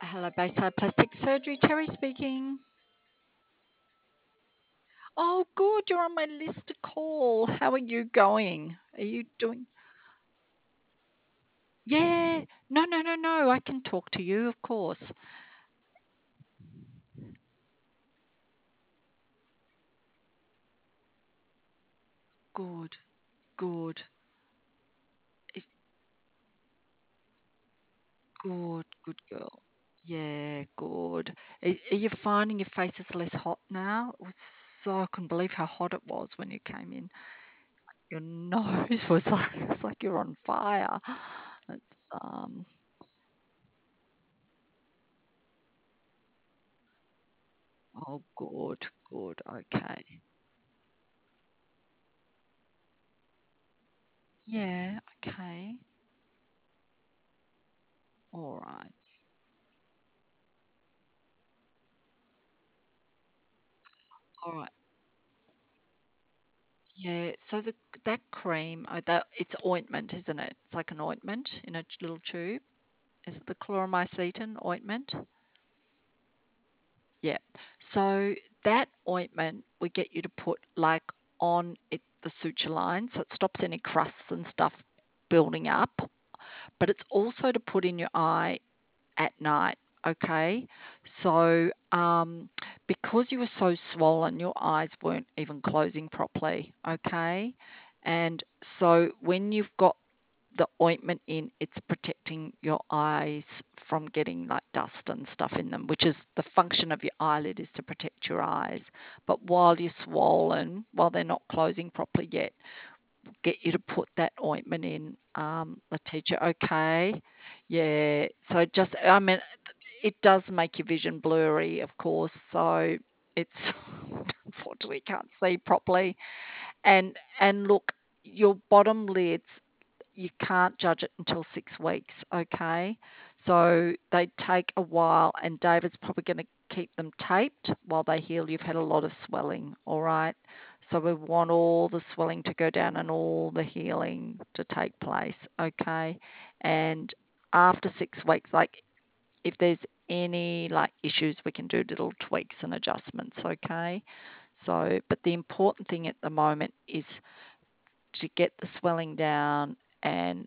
Hello, Bayside Plastic Surgery. Terry speaking. Oh, good. You're on my list to call. How are you going? Are you doing? Yeah. No, no, no, no. I can talk to you, of course. Good, good. It's good, good girl. Yeah, good. Are you finding your face is less hot now? It was so I couldn't believe how hot it was when you came in. Your nose was like it's like you're on fire. It's oh good, good. Okay. Yeah, okay. All right. All right. Yeah, so that cream, that it's ointment, isn't it? It's like an ointment in a little tube. Is it the chloromycetin ointment? Yeah. So that ointment we get you to put like on it the suture line so it stops any crusts and stuff building up, but it's also to put in your eye at night. Okay, so because you were so swollen, your eyes weren't even closing properly. Okay, and so when you've got the ointment in, it's protecting your eyes from getting like dust and stuff in them, which is the function of your eyelid is to protect your eyes. But while you're swollen, while they're not closing properly yet, get you to put that ointment in, Letitia. Okay. Yeah. So just, I mean, it does make your vision blurry, of course. So it's unfortunately can't see properly. And look, your bottom lids, you can't judge it until 6 weeks. Okay. So they take a while, and David's probably going to keep them taped while they heal. You've had a lot of swelling. All right. So we want all the swelling to go down and all the healing to take place. Okay. And after 6 weeks, like if there's any like issues, we can do little tweaks and adjustments. Okay. So, but the important thing at the moment is to get the swelling down and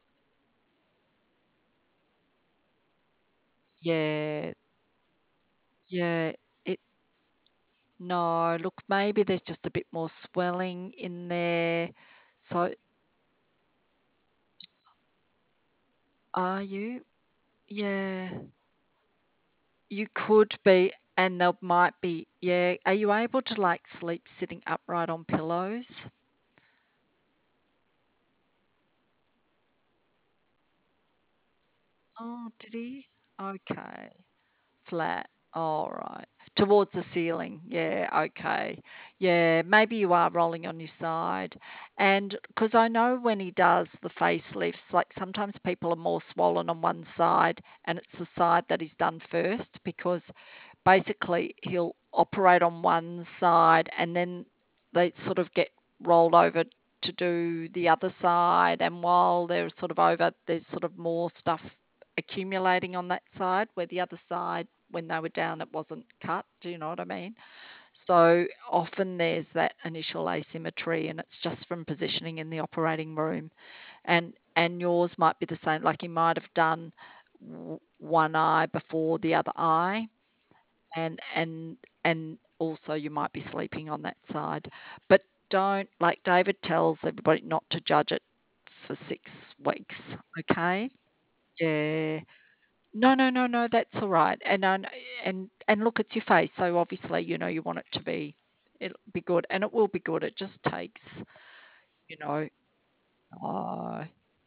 yeah, yeah, it no, look, maybe there's just a bit more swelling in there. So are you? Yeah, you could be, and there might be, yeah. Are you able to like sleep sitting upright on pillows? Oh, did he? Okay. Flat. All right. Towards the ceiling. Yeah, okay. Yeah, maybe you are rolling on your side. And because I know when he does the facelifts, like sometimes people are more swollen on one side and it's the side that he's done first because basically he'll operate on one side and then they sort of get rolled over to do the other side. And while they're sort of over, there's sort of more stuff accumulating on that side where the other side, when they were down, it wasn't cut. Do you know what I mean? So often there's that initial asymmetry and it's just from positioning in the operating room. And yours might be the same, like you might have done one eye before the other eye and also you might be sleeping on that side. But don't, like David tells everybody not to judge it for 6 weeks. Okay. Yeah. No, no, no, no, that's all right. And look, it's your face, so obviously, you want it to be, it'll be good, and it will be good. It just takes, you know, uh,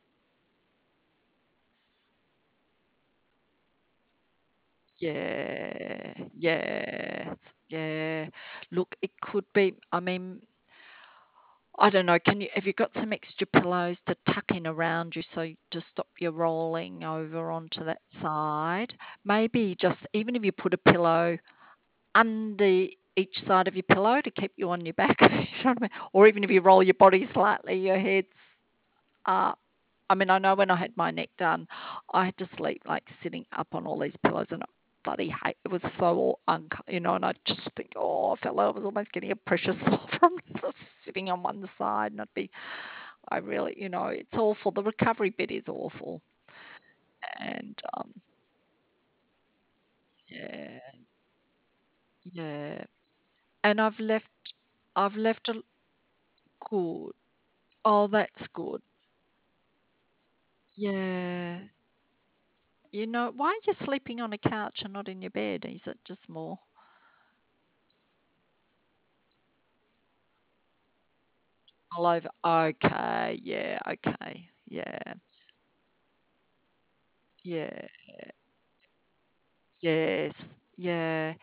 yeah, yeah, yeah. Look, it could be. I mean, I don't know. Have you got some extra pillows to tuck in around you to stop you rolling over onto that side? Maybe just even if you put a pillow under each side of your pillow to keep you on your back, you know what I mean? Or even if you roll your body slightly, your head's up. I mean, I know when I had my neck done, I had to sleep like sitting up on all these pillows, and I bloody hate it. Was so and I just think, oh, I felt like I was almost getting a pressure sore from just sitting on one side, and I really, it's awful. The recovery bit is awful, and yeah, yeah, and I've left a good. Oh, that's good. Yeah. Why are you sleeping on a couch and not in your bed? Is it just more all over? Okay, yeah, okay, yeah, yeah, yes, yeah.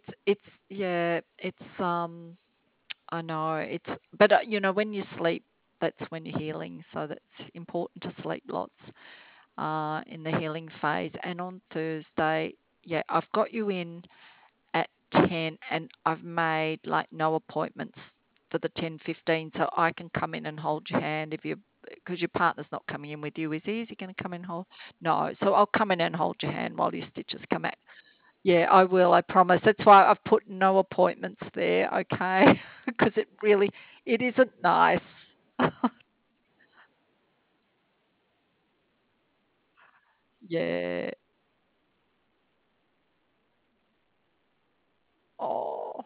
I know but when you sleep, that's when you're healing. So that's important to sleep lots in the healing phase. And on Thursday, yeah, I've got you in at 10 and I've made like no appointments for the 10:15, so I can come in and hold your hand if you because your partner's not coming in with you, is he? Is he going to come in and hold? No, so I'll come in and hold your hand while your stitches come out. Yeah, I will, I promise. That's why I've put no appointments there, okay? Because it isn't nice. Yeah. Oh.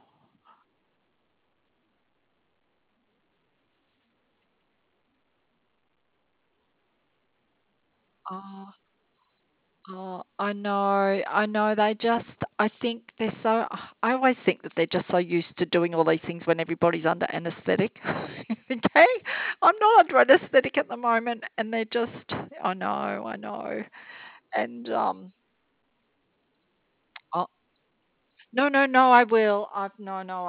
Oh. Oh, I know. I think they're so, I always think that they're just so used to doing all these things when everybody's under anesthetic. Okay? I'm not under anesthetic at the moment, and they're just, I know. And, oh, no, no, no, I will. No,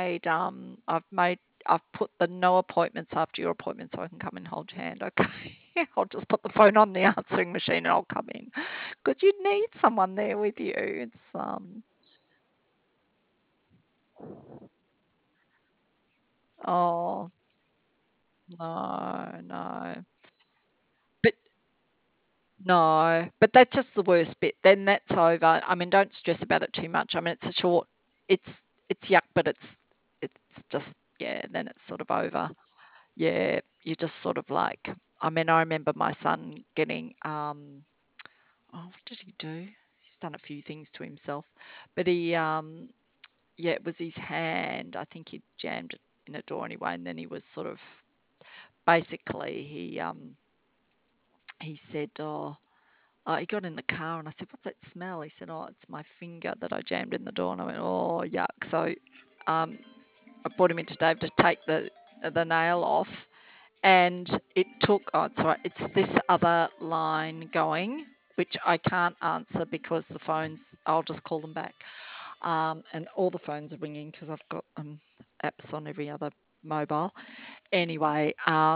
I've put the no appointments after your appointment so I can come and hold your hand. Okay. I'll just put the phone on the answering machine and I'll come in because you need someone there with you. Oh, no, no. But no, but that's just the worst bit. Then that's over. I mean, don't stress about it too much. I mean, it's yuck, but it's just, yeah, then it's sort of over. Yeah, you just sort of like, I mean, I remember my son getting, oh, what did he do? He's done a few things to himself, but yeah, it was his hand. I think he jammed it in a door anyway, and then he was sort of basically he said, he got in the car and I said, "What's that smell?" He said, "Oh, it's my finger that I jammed in the door." And I went, "Oh, yuck!" So um, I brought him into Dave to take the nail off, and it took. Oh, it's all right. It's this other line going, which I can't answer because the phones. I'll just call them back. And all the phones are ringing because I've got apps on every other mobile. Anyway,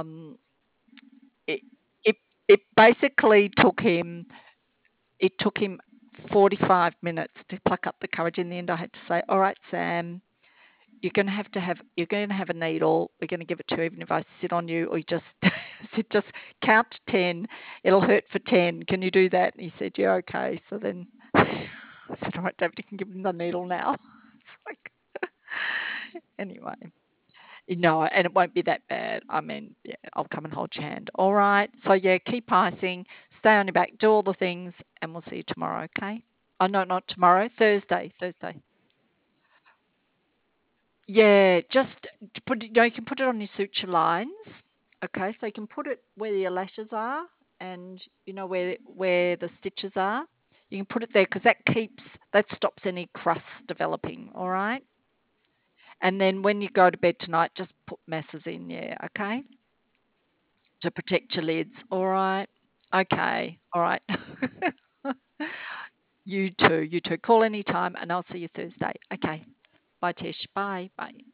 it it it basically took him 45 minutes to pluck up the courage. In the end, I had to say, "All right, Sam, you're going to have a needle. We're going to give it to you, even if I sit on you, or you just just count to 10. It'll hurt for 10. Can you do that?" And he said, "Yeah, okay." So then I said, "All right, David, you can give him the needle now." It's like, anyway, no, and it won't be that bad. I mean, yeah, I'll come and hold your hand. All right. So yeah, keep icing, stay on your back, do all the things, and we'll see you tomorrow. Okay? Oh no, not tomorrow. Thursday. Thursday. Yeah, just put it, you can put it on your suture lines. Okay, so you can put it where your lashes are and where the stitches are. You can put it there because that stops any crust developing. All right. And then when you go to bed tonight, just put masses in. Yeah. Okay. To protect your lids. All right. Okay. All right. You too. You too. Call anytime and I'll see you Thursday. Okay. Bye, Tish. Bye. Bye.